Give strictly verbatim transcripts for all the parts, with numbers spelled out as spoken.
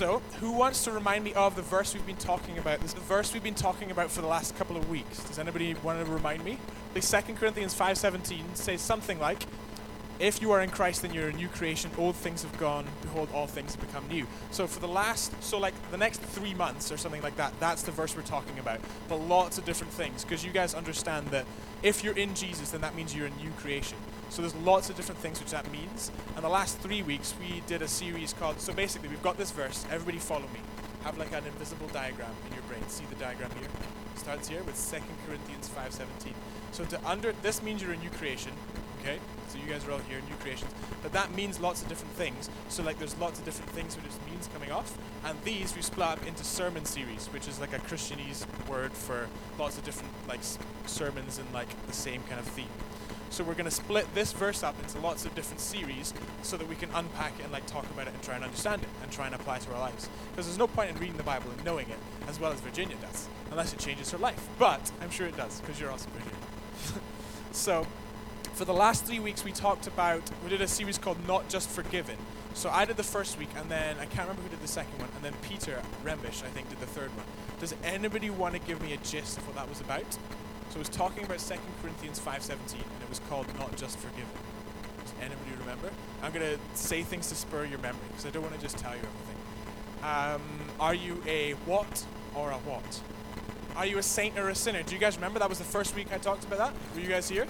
So, who wants to remind me of the verse we've been talking about? This is the verse we've been talking about for the last couple of weeks. Does anybody want to remind me? Like Second Corinthians five seventeen says something like, if you are in Christ, then you're a new creation. Old things have gone. Behold, all things have become new. So for the last, so like the next three months or something like that, that's the verse we're talking about. But lots of different things, because you guys understand that if you're in Jesus, then that means you're a new creation. So there's lots of different things which that means. And the last three weeks, we did a series called, so basically we've got this verse. Everybody follow me. Have like an invisible diagram in your brain. See the diagram here? It starts here with Second Corinthians five seventeen. So to under, this means you're a new creation. Okay, so you guys are all here, new creations, but that means lots of different things. So like there's lots of different things which it means coming off, and these we split up into sermon series, which is like a Christianese word for lots of different like s- sermons and like the same kind of theme. So we're going to split this verse up into lots of different series so that we can unpack it and like talk about it and try and understand it and try and apply it to our lives. Because there's no point in reading the Bible and knowing it as well as Virginia does, unless it changes her life. But I'm sure it does, because you're also Virginia. So for the last three weeks, we talked about, we did a series called Not Just Forgiven. So I did the first week, and then I can't remember who did the second one, and then Peter Rembish, I think, did the third one. Does anybody want to give me a gist of what that was about? So it was talking about Second Corinthians five seventeen, and it was called Not Just Forgiven. Does anybody remember? I'm going to say things to spur your memory, because I don't want to just tell you everything. Um, are you a what or a what? Are you a saint or a sinner? Do you guys remember? That was the first week I talked about that. Were you guys here?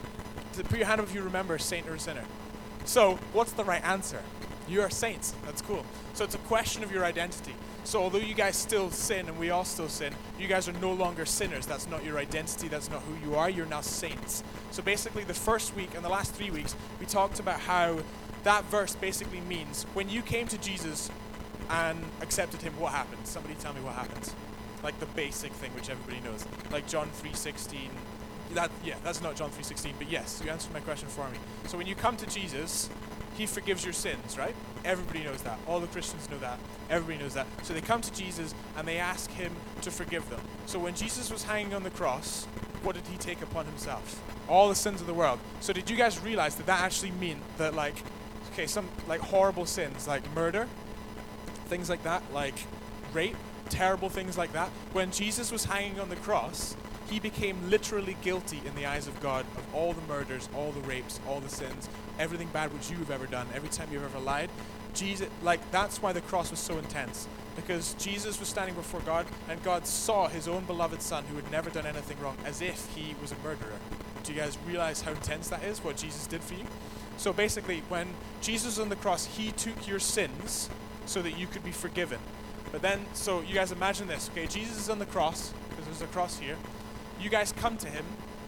Put your hand up if you remember, saint or a sinner. So, what's the right answer? You are saints. That's cool. So it's a question of your identity. So although you guys still sin, and we all still sin, you guys are no longer sinners. That's not your identity. That's not who you are. You're now saints. So basically the first week and the last three weeks, we talked about how that verse basically means when you came to Jesus and accepted him, what happened? Somebody tell me what happened. Like the basic thing which everybody knows. Like John three sixteen. That, yeah, that's not John three sixteen, but yes, you answered my question for me. So when you come to Jesus, he forgives your sins, right? Everybody knows that. All the Christians know that. Everybody knows that. So they come to Jesus and they ask him to forgive them. So when Jesus was hanging on the cross, what did he take upon himself? All the sins of the world. So did you guys realize that that actually mean that like, okay, some like horrible sins, like murder, things like that, like rape, terrible things like that. When Jesus was hanging on the cross, he became literally guilty in the eyes of God of all the murders, all the rapes, all the sins, everything bad which you've ever done, every time you've ever lied. Jesus, like that's why the cross was so intense, because Jesus was standing before God, and God saw his own beloved son who had never done anything wrong as if he was a murderer. Do you guys realize how intense that is, what Jesus did for you? So basically, when Jesus was on the cross, he took your sins so that you could be forgiven. But then, so you guys imagine this, okay? Jesus is on the cross, because there's a cross here. You guys come to him,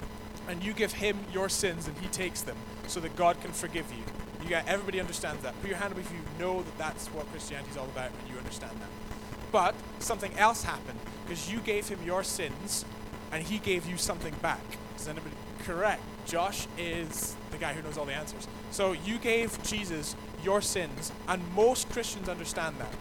and you give him your sins, and he takes them, so that God can forgive you. You got everybody understands that. Put your hand up if you know that that's what Christianity is all about, and you understand that. But something else happened, because you gave him your sins, and he gave you something back. Is anybody correct? Josh is the guy who knows all the answers. So you gave Jesus your sins, and most Christians understand that.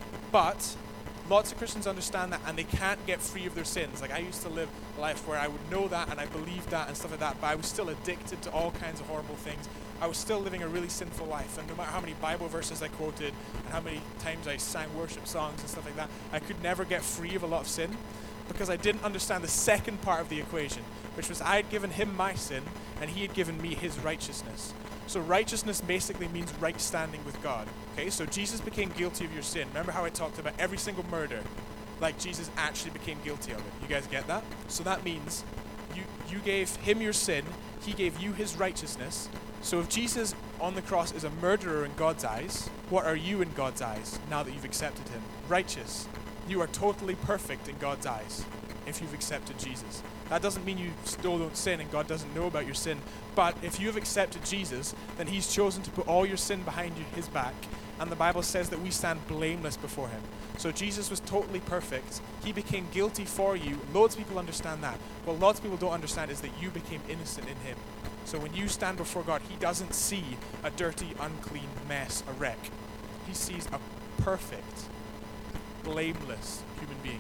But lots of Christians understand that, and they can't get free of their sins. Like I used to live a life where I would know that and I believed that and stuff like that, but I was still addicted to all kinds of horrible things. I was still living a really sinful life, and no matter how many Bible verses I quoted and how many times I sang worship songs and stuff like that, I could never get free of a lot of sin because I didn't understand the second part of the equation, which was I had given him my sin and he had given me his righteousness. So righteousness basically means right standing with God. Okay, so Jesus became guilty of your sin. Remember how I talked about every single murder? Like Jesus actually became guilty of it. You guys get that? So that means you, you gave him your sin, he gave you his righteousness. So if Jesus on the cross is a murderer in God's eyes, what are you in God's eyes now that you've accepted him? Righteous. You are totally perfect in God's eyes if you've accepted Jesus. That doesn't mean you still don't sin and God doesn't know about your sin. But if you have accepted Jesus, then he's chosen to put all your sin behind you, his back. And the Bible says that we stand blameless before him. So Jesus was totally perfect. He became guilty for you. Loads of people understand that. What lots of people don't understand is that you became innocent in him. So when you stand before God, he doesn't see a dirty, unclean mess, a wreck. He sees a perfect, blameless human being.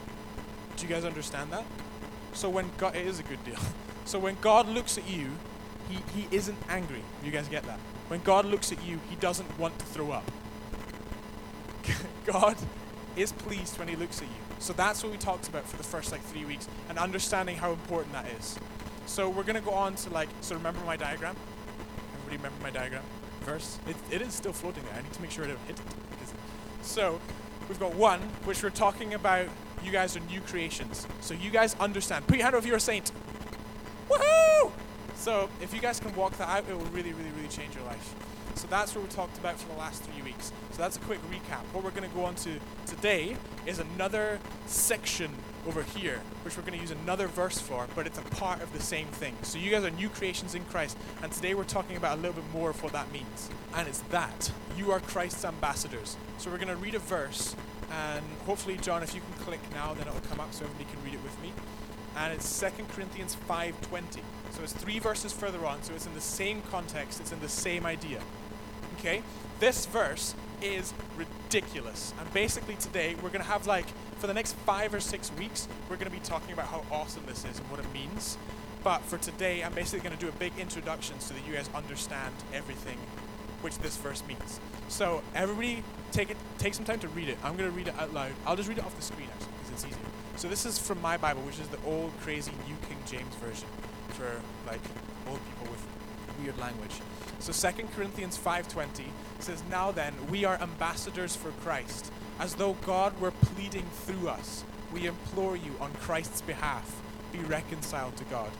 Do you guys understand that? So when God, it is a good deal. So when God looks at you, he, he isn't angry. You guys get that? When God looks at you, he doesn't want to throw up. God is pleased when he looks at you. So that's what we talked about for the first like three weeks and understanding how important that is. So we're going to go on to like, so remember my diagram? Everybody remember my diagram? Verse? It, it is still floating there. I need to make sure I don't hit it. Because so we've got one, which we're talking about you guys are new creations. So you guys understand. Put your hand over if you're a saint. Woohoo! So if you guys can walk that out, it will really, really, really change your life. So that's what we talked about for the last three weeks. So that's a quick recap. What we're going to go on to today is another section over here, which we're going to use another verse for, but it's a part of the same thing. So you guys are new creations in Christ, and today we're talking about a little bit more of what that means. And it's that. You are Christ's ambassadors. So we're going to read a verse, and hopefully, John, if you can click now, then it'll come up so everybody can read it with me. And it's Second Corinthians five twenty. So it's three verses further on, so it's in the same context, it's in the same idea. Okay? This verse is ridiculous. And basically today, we're going to have like, for the next five or six weeks, we're going to be talking about how awesome this is and what it means. But for today, I'm basically going to do a big introduction so that you guys understand everything which this verse means. So everybody take it, take some time to read it. I'm going to read it out loud. I'll just read it off the screen actually, because it's easier. So this is from my Bible, which is the old crazy New King James Version for like old people with weird language. So Second Corinthians five twenty says, "Now then, we are ambassadors for Christ, as though God were pleading through us. We implore you on Christ's behalf, be reconciled to God."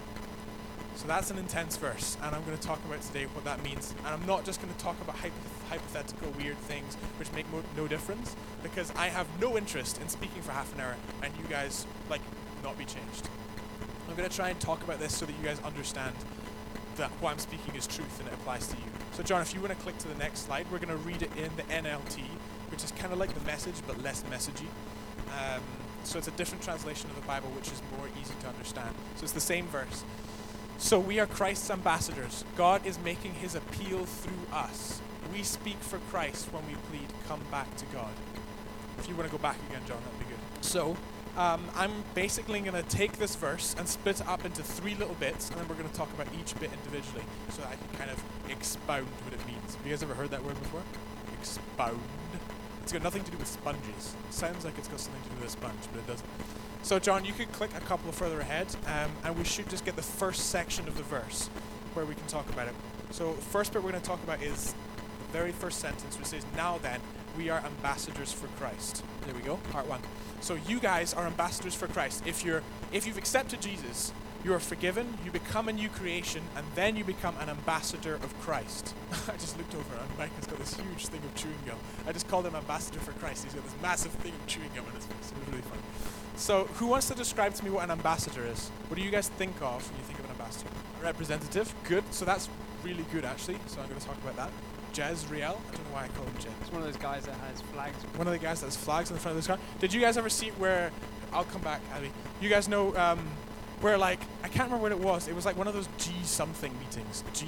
So that's an intense verse, and I'm going to talk about today what that means. And I'm not just going to talk about hypoth- hypothetical weird things which make mo- no difference, because I have no interest in speaking for half an hour and you guys, like, not be changed. I'm going to try and talk about this so that you guys understand that what I'm speaking is truth and it applies to you. So John, if you want to click to the next slide, we're going to read it in the N L T, which is kind of like the Message, but less messagey. Um, so it's a different translation of the Bible, which is more easy to understand. So it's the same verse. "So we are Christ's ambassadors. God is making his appeal through us. We speak for Christ when we plead, come back to God." If you want to go back again, John, that'd be good. So um, I'm basically going to take this verse and split it up into three little bits, and then we're going to talk about each bit individually so that I can kind of expound what it means. Have you guys ever heard that word before? Expound. It's got nothing to do with sponges. It sounds like it's got something to do with a sponge, but it doesn't. So John, you could click a couple further ahead, um, and we should just get the first section of the verse where we can talk about it. So the first bit we're going to talk about is the very first sentence, which says, "Now then, we are ambassadors for Christ." There we go, part one. So you guys are ambassadors for Christ. If you're, if you've accepted Jesus, you are forgiven, you become a new creation, and then you become an ambassador of Christ. I just looked over and Mike has got this huge thing of chewing gum. I just called him ambassador for Christ. He's got this massive thing of chewing gum in his face. It was really fun. So who wants to describe to me what an ambassador is? What do you guys think of when you think of an ambassador? A representative. Good. So that's really good actually. So I'm going to talk about that. Jezreel. I don't know why I call him Jez. It's one of those guys that has flags. One of the guys that has flags on the front of this car. Did you guys ever see where, I'll come back, Abby. You guys know um, where like, I can't remember what it was. It was like one of those G something meetings. G,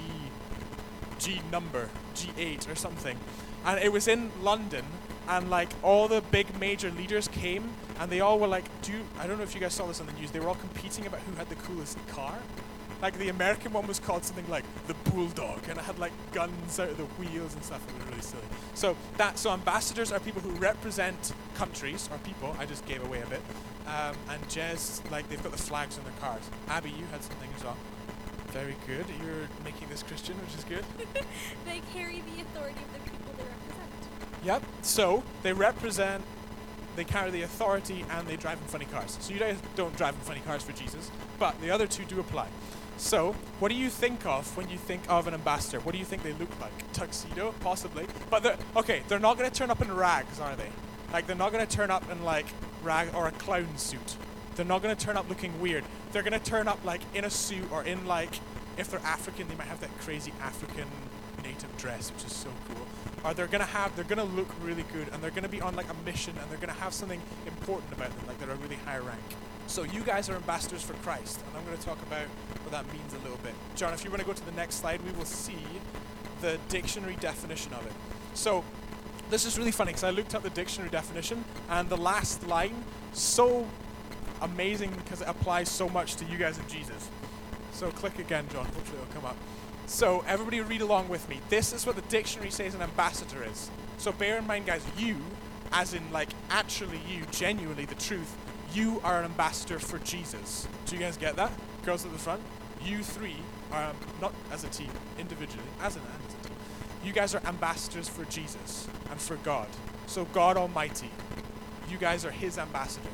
G number, G eight or something. And it was in London, and like all the big major leaders came, and they all were like, do you, I don't know if you guys saw this on the news, they were all competing about who had the coolest car. Like the American one was called something like the Bulldog, and it had like guns out of the wheels and stuff. It was really silly. So that so ambassadors are people who represent countries or people. I just gave away a bit. Um, and Jez, like they've got the flags on their cars. Abby, you had something as well. Very good. You're making this Christian, which is good. They carry the authority of the people they represent. Yep. So they represent, they carry the authority, and they drive in funny cars. So you guys don't drive in funny cars for Jesus, but the other two do apply. So, what do you think of when you think of an ambassador? What do you think they look like? Tuxedo, possibly. But they're, okay, they're not going to turn up in rags, are they? Like, they're not going to turn up in, like, rag or a clown suit. They're not going to turn up looking weird. They're going to turn up, like, in a suit or in, like, if they're African, they might have that crazy African native dress, which is so cool. Or they're going to have, they're going to look really good, and they're going to be on, like, a mission, and they're going to have something important about them, like they're a really high rank. So you guys are ambassadors for Christ, and I'm going to talk about what that means a little bit. John, if you want to go to the next slide, we will see the dictionary definition of it. So this is really funny because I looked up the dictionary definition, and the last line, so amazing because it applies so much to you guys and Jesus. So click again, John. Hopefully it'll come up. So everybody read along with me. This is what the dictionary says an ambassador is. So bear in mind, guys, you as in like actually you, genuinely the truth, you are an ambassador for Jesus. Do you guys get that? Girls at the front, you three are, um, not as a team, individually, as an and as a team, you guys are ambassadors for Jesus and for God. So God Almighty, you guys are his ambassador.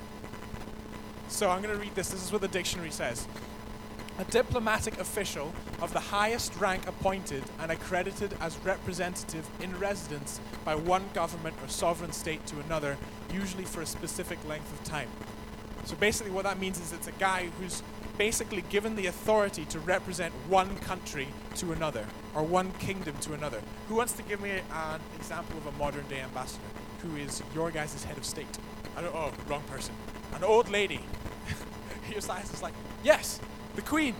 So I'm going to read this. This is what the dictionary says. A diplomatic official of the highest rank appointed and accredited as representative in residence by one government or sovereign state to another, usually for a specific length of time. So basically what that means is it's a guy who's basically given the authority to represent one country to another, or one kingdom to another. Who wants to give me an example of a modern day ambassador? Who is your guys' head of state? I don't, oh, wrong person. An old lady. Your size is like, yes, the Queen.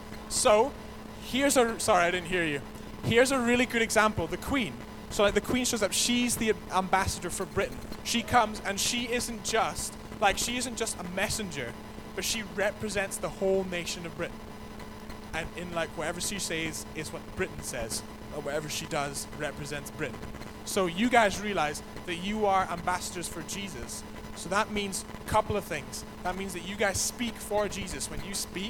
So, here's a, sorry, I didn't hear you. Here's a really good example, the Queen. So like the Queen shows up, she's the ambassador for Britain. She comes and she isn't just, like she isn't just a messenger, but she represents the whole nation of Britain. And in like whatever she says is what Britain says, or whatever she does represents Britain. So you guys realize that you are ambassadors for Jesus. So that means a couple of things. That means that you guys speak for Jesus. When you speak,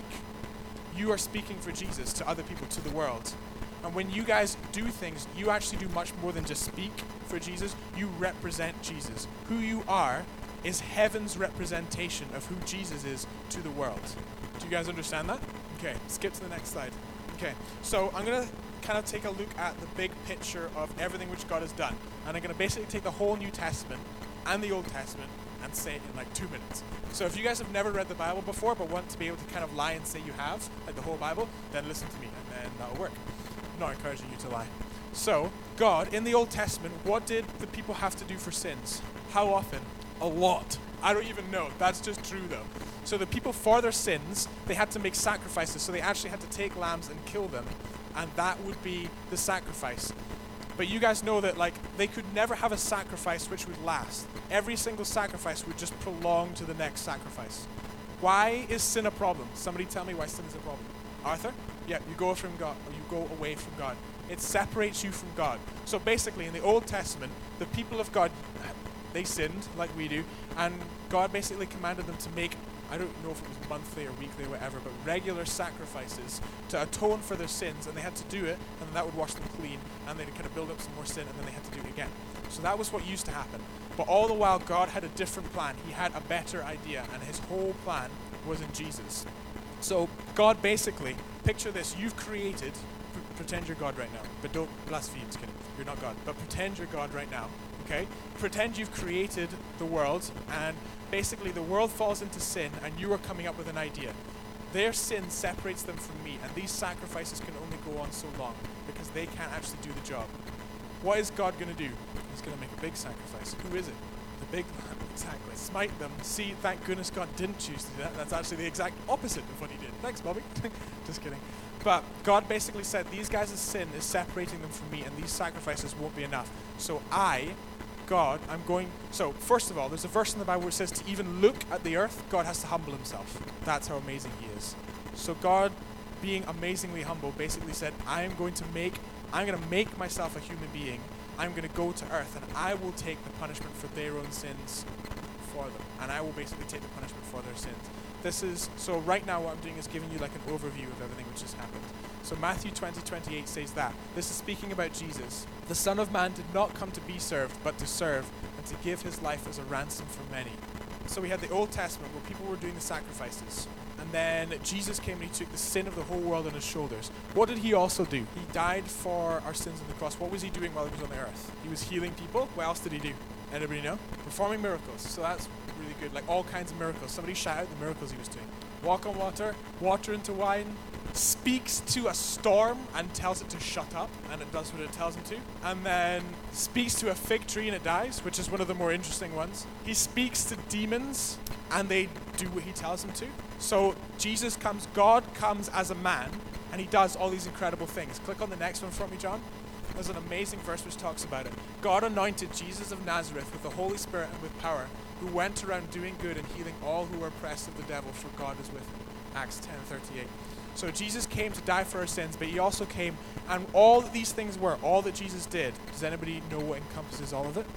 you are speaking for Jesus to other people, to the world. And when you guys do things, you actually do much more than just speak for Jesus. You represent Jesus. Who you are is heaven's representation of who Jesus is to the world. Do you guys understand that? Okay, skip to the next slide. Okay, so I'm going to kind of take a look at the big picture of everything which God has done. And I'm going to basically take the whole New Testament and the Old Testament and say it in like two minutes. So if you guys have never read the Bible before but want to be able to kind of lie and say you have, like the whole Bible, then listen to me and then that'll work. I'm not encouraging you to lie. So, God, in the Old Testament, what did the people have to do for sins? How often? A lot. I don't even know. That's just true though. So the people, for their sins, they had to make sacrifices. So they actually had to take lambs and kill them. And that would be the sacrifice. But you guys know that like they could never have a sacrifice which would last. Every single sacrifice would just prolong to the next sacrifice. Why is sin a problem? Somebody tell me why sin is a problem. Arthur? Yeah, you go from God, or you go away from God. It separates you from God. So basically in the Old Testament, the people of God, they sinned like we do, and God basically commanded them to make, I don't know if it was monthly or weekly or whatever, but regular sacrifices to atone for their sins, and they had to do it, and that would wash them clean, and they'd kind of build up some more sin, and then they had to do it again. So that was what used to happen. But all the while, God had a different plan. He had a better idea, and his whole plan was in Jesus. So God basically, picture this, you've created, pr- pretend you're God right now, but don't blaspheme, just kidding, you're not God, but pretend you're God right now, okay? Pretend you've created the world, and basically the world falls into sin, and you are coming up with an idea. Their sin separates them from me, and these sacrifices can only go on so long, because they can't actually do the job. What is God going to do? He's going to make a big sacrifice. Who is it? The big lamb, exactly. Smite them. See, thank goodness God didn't choose to do that. That's actually the exact opposite of what he did. Thanks, Bobby. Just kidding. But God basically said, these guys' sin is separating them from me, and these sacrifices won't be enough. So I, God, I'm going... So, first of all, there's a verse in the Bible where it says to even look at the earth, God has to humble himself. That's how amazing he is. So God, being amazingly humble, basically said, I am going to make... I'm going to make myself a human being. I'm going to go to earth, and I will take the punishment for their own sins for them. And I will basically take the punishment for their sins. This is, so right now what I'm doing is giving you like an overview of everything which has happened. So Matthew twenty, twenty-eight says that. This is speaking about Jesus. The Son of Man did not come to be served, but to serve, and to give his life as a ransom for many. So we had the Old Testament where people were doing the sacrifices. And then Jesus came and he took the sin of the whole world on his shoulders. What did he also do? He died for our sins on the cross. What was he doing while he was on the earth? He was healing people. What else did he do? Anybody know? Performing miracles. So that's really good. Like all kinds of miracles. Somebody shout out the miracles he was doing. Walk on water, water into wine, speaks to a storm and tells it to shut up, and it does what it tells him to. And then speaks to a fig tree and it dies, which is one of the more interesting ones. He speaks to demons and they do what he tells them to. So Jesus comes, God comes as a man, and he does all these incredible things. Click on the next one for me, John. There's an amazing verse which talks about it. God anointed Jesus of Nazareth with the Holy Spirit and with power, who went around doing good and healing all who were oppressed of the devil, for God is with him. Acts ten thirty-eight. So Jesus came to die for our sins, but he also came, and all that these things were, all that Jesus did, does anybody know what encompasses all of it?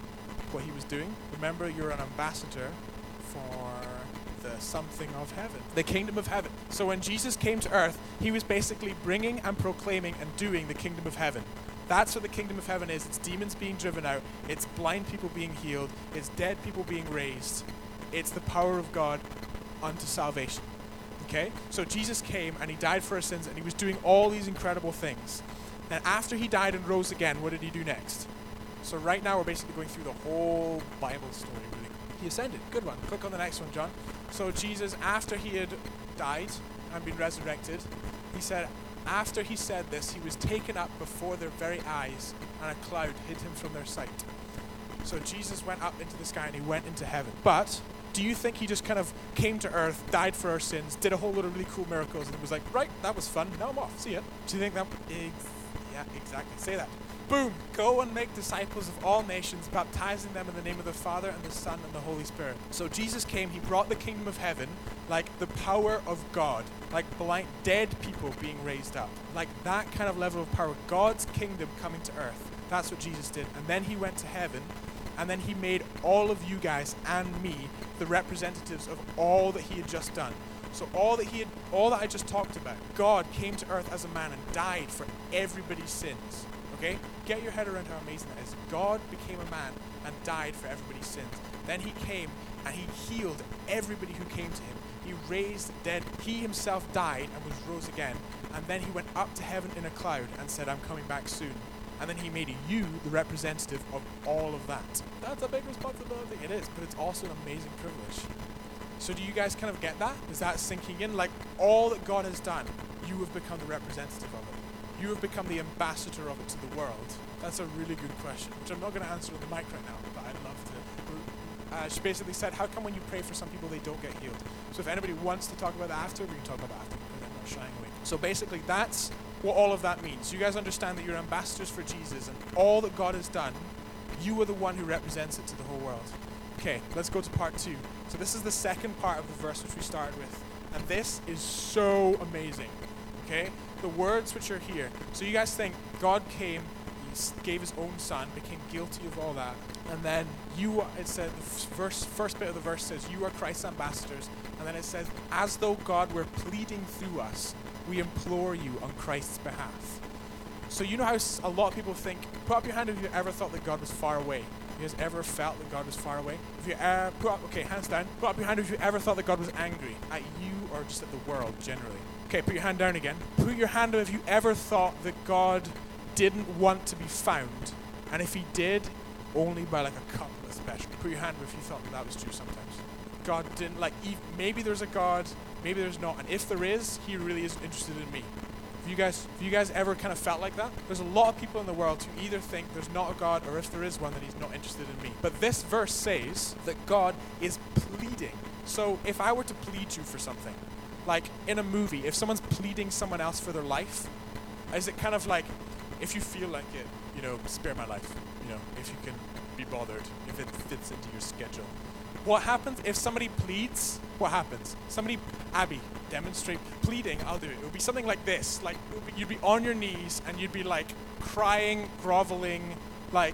what he was doing. Remember, you're an ambassador for the something of heaven, the kingdom of heaven. So when Jesus came to earth, he was basically bringing and proclaiming and doing the kingdom of heaven. That's what the kingdom of heaven is. It's demons being driven out. It's blind people being healed. It's dead people being raised. It's the power of God unto salvation. Okay? So Jesus came and he died for our sins and he was doing all these incredible things. And after he died and rose again, what did he do next? So right now we're basically going through the whole Bible story. Really. He ascended. Good one. Click on the next one, John. So Jesus, after he had died and been resurrected, he said, after he said this, he was taken up before their very eyes, and a cloud hid him from their sight. So Jesus went up into the sky and he went into heaven. But do you think he just kind of came to earth, died for our sins, did a whole lot of really cool miracles, and was like, right, that was fun, now I'm off, see ya? Do you think that... Ex- yeah, exactly, say that. Boom, go and make disciples of all nations, baptizing them in the name of the Father and the Son and the Holy Spirit. So Jesus came, he brought the kingdom of heaven, like the power of God, like blind, dead people being raised up, like that kind of level of power, God's kingdom coming to earth. That's what Jesus did. And then he went to heaven, and then he made all of you guys and me the representatives of all that he had just done. So all that he had, all that I just talked about, God came to earth as a man and died for everybody's sins. Okay? Get your head around how amazing that is. God became a man and died for everybody's sins. Then he came and he healed everybody who came to him. He raised the dead. He himself died and was rose again. And then he went up to heaven in a cloud and said, I'm coming back soon. And then he made you the representative of all of that. That's a big responsibility. It is, but it's also an amazing privilege. So do you guys kind of get that? Is that sinking in? Like all that God has done, you have become the representative of it. You have become the ambassador of it to the world. That's a really good question, which I'm not going to answer on the mic right now, but I'd love to. Uh, she basically said, how come when you pray for some people, they don't get healed? So if anybody wants to talk about that after, we can talk about that after, because I'm not shying away. So basically, that's what all of that means. You guys understand that you're ambassadors for Jesus, and all that God has done, you are the one who represents it to the whole world. Okay, let's go to part two. So this is the second part of the verse which we started with, and this is so amazing. Okay? The words which are here. So you guys think God came, he gave his own son, became guilty of all that, and then you, it said, the verse, first bit of the verse says, you are Christ's ambassadors, and then it says, as though God were pleading through us, we implore you on Christ's behalf. So you know how a lot of people think, put up your hand if you ever thought that God was far away. Have you guys ever felt that God was far away? If you uh, put up, okay, hands down. Put up your hand if you ever thought that God was angry at you or just at the world generally. Okay, put your hand down again. Put your hand down if you ever thought that God didn't want to be found, and if he did, only by like a couple of special. Put your hand up if you thought that that was true sometimes. God didn't, like, maybe there's a God, maybe there's not, and if there is, he really isn't interested in me. Have you guys, have you guys ever kind of felt like that? There's a lot of people in the world who either think there's not a God, or if there is one, that he's not interested in me. But this verse says that God is pleading. So if I were to plead you for something, like in a movie, if someone's pleading someone else for their life, is it kind of like, if you feel like it, you know, spare my life, you know, if you can be bothered, if it fits into your schedule. What happens if somebody pleads? What happens? Somebody, Abby, demonstrate pleading. I'll do it. It would be something like this. Like, it would be, you'd be on your knees and you'd be like crying, groveling, like.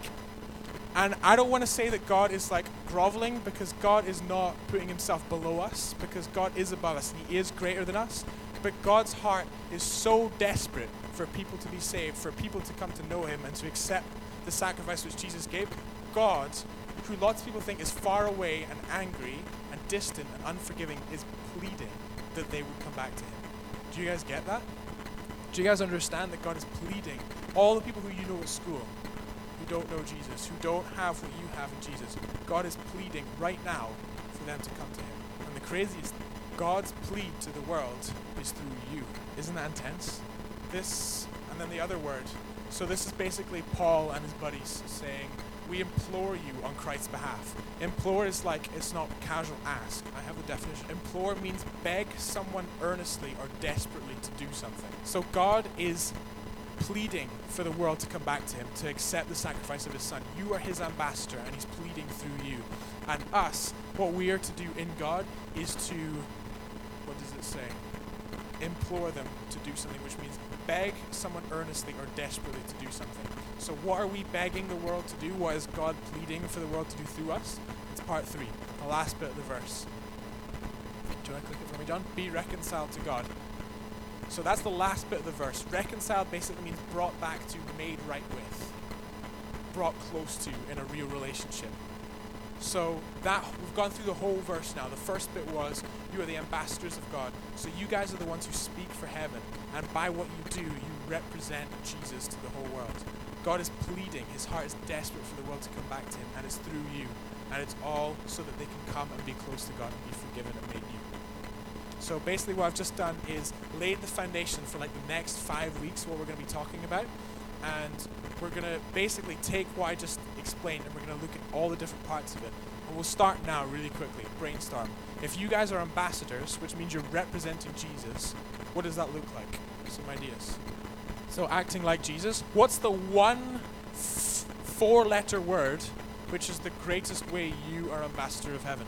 And I don't want to say that God is like groveling, because God is not putting himself below us, because God is above us and he is greater than us. But God's heart is so desperate for people to be saved, for people to come to know him and to accept the sacrifice which Jesus gave. God, who lots of people think is far away and angry and distant and unforgiving, is pleading that they would come back to him. Do you guys get that? Do you guys understand that God is pleading? All the people who you know at school, who don't know Jesus, who don't have what you have in Jesus, God is pleading right now for them to come to him. And the craziest, God's plea to the world is through you. Isn't that intense? This, and then the other word. So this is basically Paul and his buddies saying, we implore you on Christ's behalf. Implore is like, it's not casual ask. I have the definition. Implore means beg someone earnestly or desperately to do something. So God is pleading for the world to come back to him, to accept the sacrifice of his son. You are his ambassador and he's pleading through you. And us, what we are to do in God is to, what does it say? implore them to do something, which means beg someone earnestly or desperately to do something. So what are we begging the world to do? What is God pleading for the world to do through us? It's part three, the last bit of the verse. Do you want to click it for me, John? Be reconciled to God. So that's the last bit of the verse. Reconciled basically means brought back to, made right with, brought close to in a real relationship. So that we've gone through the whole verse now. The first bit was, you are the ambassadors of God. So you guys are the ones who speak for heaven. And by what you do, you represent Jesus to the whole world. God is pleading. His heart is desperate for the world to come back to him. And it's through you. And it's all so that they can come and be close to God and be forgiven and made new. So basically what I've just done is laid the foundation for like the next five weeks, what we're going to be talking about. And we're going to basically take what I just explained and we're going to look at all the different parts of it. And we'll start now really quickly, brainstorm. If you guys are ambassadors, which means you're representing Jesus, what does that look like? Some ideas. So acting like Jesus. What's the one f- four-letter word which is the greatest way you are ambassador of heaven?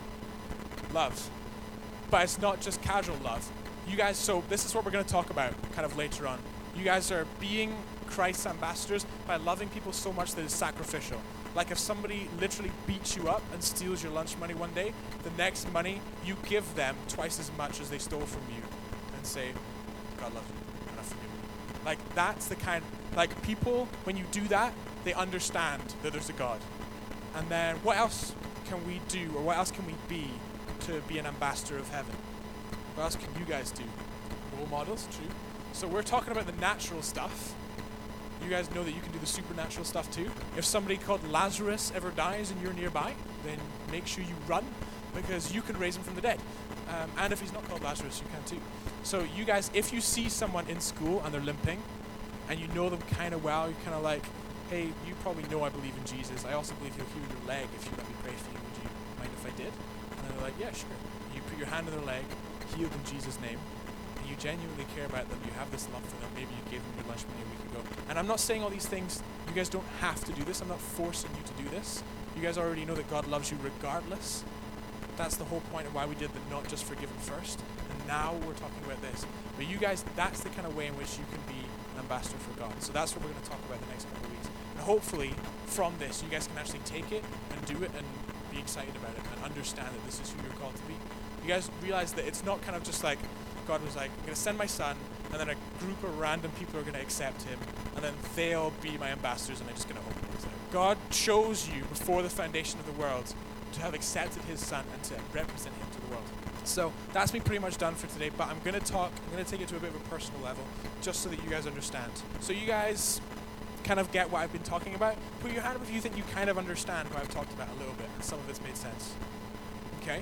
Love. But it's not just casual love. You guys, so this is what we're going to talk about kind of later on. You guys are being Christ's ambassadors by loving people so much that it's sacrificial. Like if somebody literally beats you up and steals your lunch money one day, the next money you give them twice as much as they stole from you and say, God loves you and I forgive you. Like that's the kind, like people, when you do that, they understand that there's a God. And then what else can we do or what else can we be to be an ambassador of heaven? What else can you guys do? Role models, true. So we're talking about the natural stuff. You guys know that you can do the supernatural stuff too. If somebody called Lazarus ever dies and you're nearby, then make sure you run because you can raise him from the dead. Um, and if he's not called Lazarus, you can too. So you guys, if you see someone in school and they're limping and you know them kind of well, you're kind of like, hey, you probably know I believe in Jesus. I also believe he'll heal your leg if you let me pray for you. Would you mind if I did? And they're like, yeah, sure. You put your hand on their leg, healed in Jesus' name, and you genuinely care about them. You have this love for them. Maybe you gave them your lunch money a week ago. And I'm not saying all these things, you guys don't have to do this. I'm not forcing you to do this. You guys already know that God loves you regardless. That's the whole point of why we did the not just forgiven first. And now we're talking about this. But you guys, that's the kind of way in which you can be an ambassador for God. So that's what we're going to talk about the next couple of weeks. And hopefully, from this, you guys can actually take it and do it and be excited about it and understand that this is who you're called to be. You guys realize that it's not kind of just like God was like, I'm going to send my son, and then a group of random people are going to accept him, and then they'll be my ambassadors, and I'm just going to open things out. God chose you before the foundation of the world to have accepted his son and to represent him to the world. So that's been pretty much done for today, but I'm going to talk, I'm going to take it to a bit of a personal level, just so that you guys understand. So you guys kind of get what I've been talking about. Put your hand up if you think you kind of understand what I've talked about a little bit, and some of it's made sense. Okay?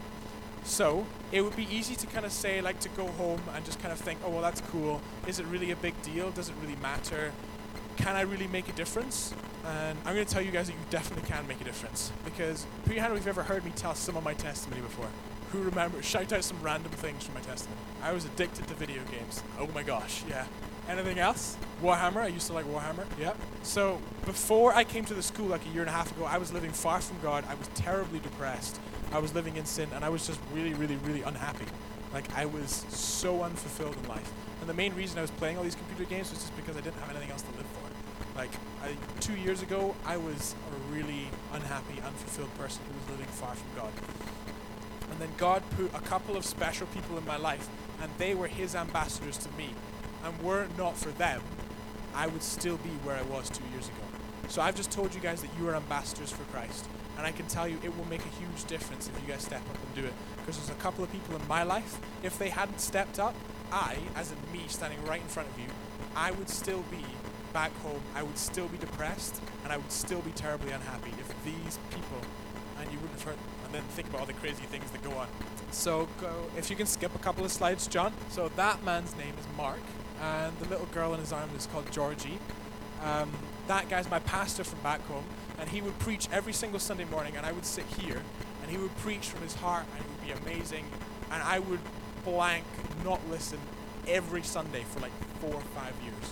So, it would be easy to kind of say, like, to go home and just kind of think, oh, well, that's cool. Is it really a big deal? Does it really matter? Can I really make a difference? And I'm going to tell you guys that you definitely can make a difference. Because, put your hand up if you've ever heard me tell some of my testimony before. Who remembers? Shout out some random things from my testimony. I was addicted to video games. Oh my gosh, yeah. Anything else? Warhammer. I used to like Warhammer. Yeah. So, before I came to the school like a year and a half ago, I was living far from God. I was terribly depressed. I was living in sin, and I was just really, really, really unhappy. Like, I was so unfulfilled in life. And the main reason I was playing all these computer games was just because I didn't have anything else to live for. Like, I, two years ago, I was a really unhappy, unfulfilled person who was living far from God. And then God put a couple of special people in my life, and they were his ambassadors to me. And were it not for them, I would still be where I was two years ago. So I've just told you guys that you are ambassadors for Christ. And I can tell you it will make a huge difference if you guys step up and do it. Because there's a couple of people in my life, if they hadn't stepped up, I, as in me standing right in front of you, I would still be back home, I would still be depressed, and I would still be terribly unhappy if these people, and you wouldn't have heard, and then think about all the crazy things that go on. So go, if you can skip a couple of slides, John. So that man's name is Mark, and the little girl in his arm is called Georgie. Um, that guy's my pastor from back home, and he would preach every single Sunday morning, and I would sit here, and he would preach from his heart, and it would be amazing, and I would blank not listen every Sunday for like four or five years.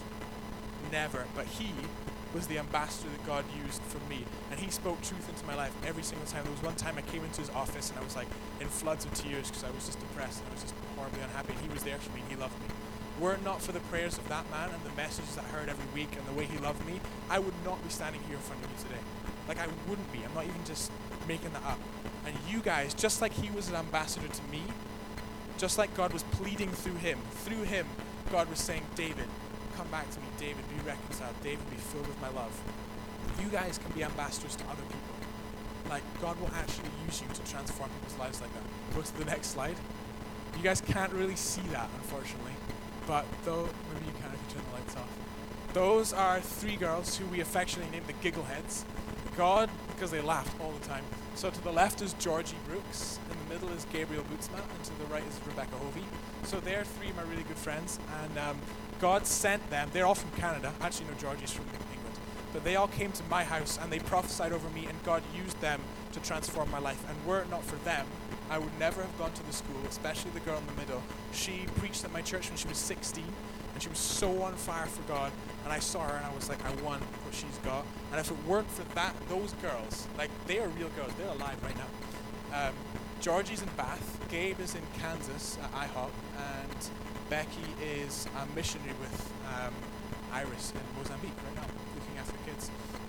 Never. But he was the ambassador that God used for me, and he spoke truth into my life every single time. There was one time I came into his office, and I was like in floods of tears because I was just depressed, and I was just horribly unhappy, and he was there for me, and he loved me. Were it not for the prayers of that man and the messages I heard every week and the way he loved me, I would not be standing here in front of you today. Like, I wouldn't be. I'm not even just making that up. And you guys, just like he was an ambassador to me, just like God was pleading through him, through him, God was saying, David, come back to me. David, be reconciled. David, be filled with my love. You guys can be ambassadors to other people. Like, God will actually use you to transform people's lives like that. Go to the next slide. You guys can't really see that, unfortunately. But though, maybe you can if you turn the lights off. Those are three girls who we affectionately named the Giggleheads. God, because they laughed all the time. So to the left is Georgie Brooks, in the middle is Gabriel Bootsma, and to the right is Rebecca Hovey. So they're three of my really good friends, and um, God sent them. They're all from Canada. Actually, no, Georgie's from England. But they all came to my house, and they prophesied over me, and God used them to transform my life. And were it not for them, I would never have gone to the school, especially the girl in the middle. She preached at my church when she was sixteen, and she was so on fire for God. And I saw her, and I was like, I want what she's got. And if it weren't for that, those girls, like, they are real girls. They're alive right now. Um, Georgie's in Bath. Gabe is in Kansas at I hop, and Becky is a missionary with um, Iris in Mozambique right now, looking after kids.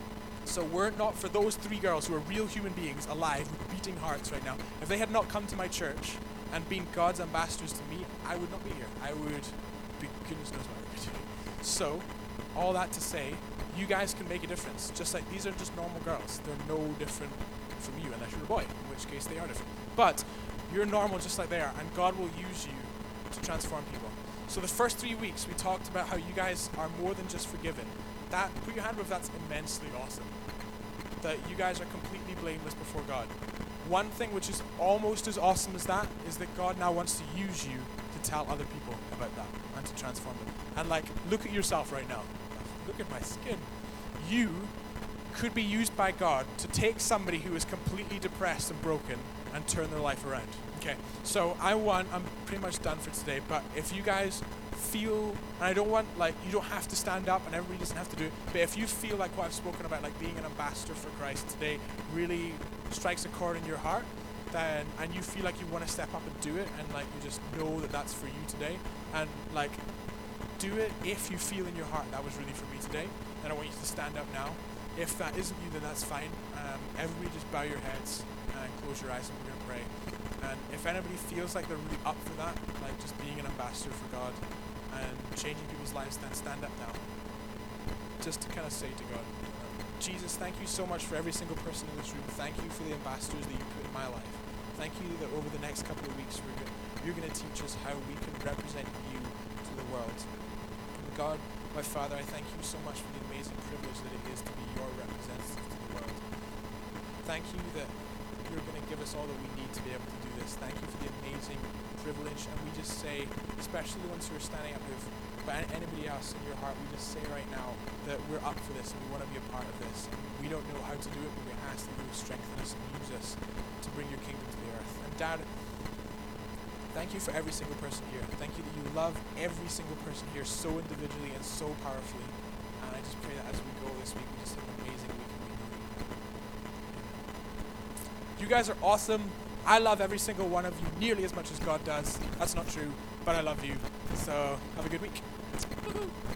So were it not for those three girls who are real human beings, alive, with beating hearts right now, if they had not come to my church and been God's ambassadors to me, I would not be here. I would be, goodness knows what I would be doing. So, all that to say, you guys can make a difference. Just like these are just normal girls. They're no different from you, unless you're a boy, in which case they are different. But you're normal just like they are, and God will use you to transform people. So the first three weeks, we talked about how you guys are more than just forgiven. That, put your hand up if that's immensely awesome. That you guys are completely blameless before God. One thing which is almost as awesome as that is that God now wants to use you to tell other people about that and to transform them. And like, look at yourself right now. Look at my skin. You could be used by God to take somebody who is completely depressed and broken and turn their life around. Okay, so I want, I'm pretty much done for today, but if you guys feel, and I don't want, like, you don't have to stand up and everybody doesn't have to do it, but if you feel like what I've spoken about, like being an ambassador for Christ today really strikes a chord in your heart, then, and you feel like you want to step up and do it, and like you just know that that's for you today, and like, do it if you feel in your heart that was really for me today, then I want you to stand up now. If that isn't you, then that's fine. Um, everybody just bow your heads and close your eyes and we're going to pray. And if anybody feels like they're really up for that, like just being an ambassador for God and changing people's lives, then stand up now. Just to kind of say to God, Jesus, thank you so much for every single person in this room. Thank you for the ambassadors that you put in my life. Thank you that over the next couple of weeks we're gonna, you're going to teach us how we can represent you to the world. And God, my Father, I thank you so much for the amazing privilege that it is to be your representative to the world. Thank you that you're going to give us all that we need to be able to do this. Thank you for the amazing privilege. And we just say, especially the ones who are standing up with, but anybody else in your heart, we just say right now that we're up for this and we want to be a part of this. And we don't know how to do it, but we ask that you strengthen us and use us to bring your kingdom to the earth. And Dad, thank you for every single person here. Thank you that you love every single person here so individually and so powerfully. And I just pray that as we go this week, we just have an amazing week and we know you. You guys are awesome. I love every single one of you nearly as much as God does. That's not true, but I love you. So have a good week. Woo-hoo.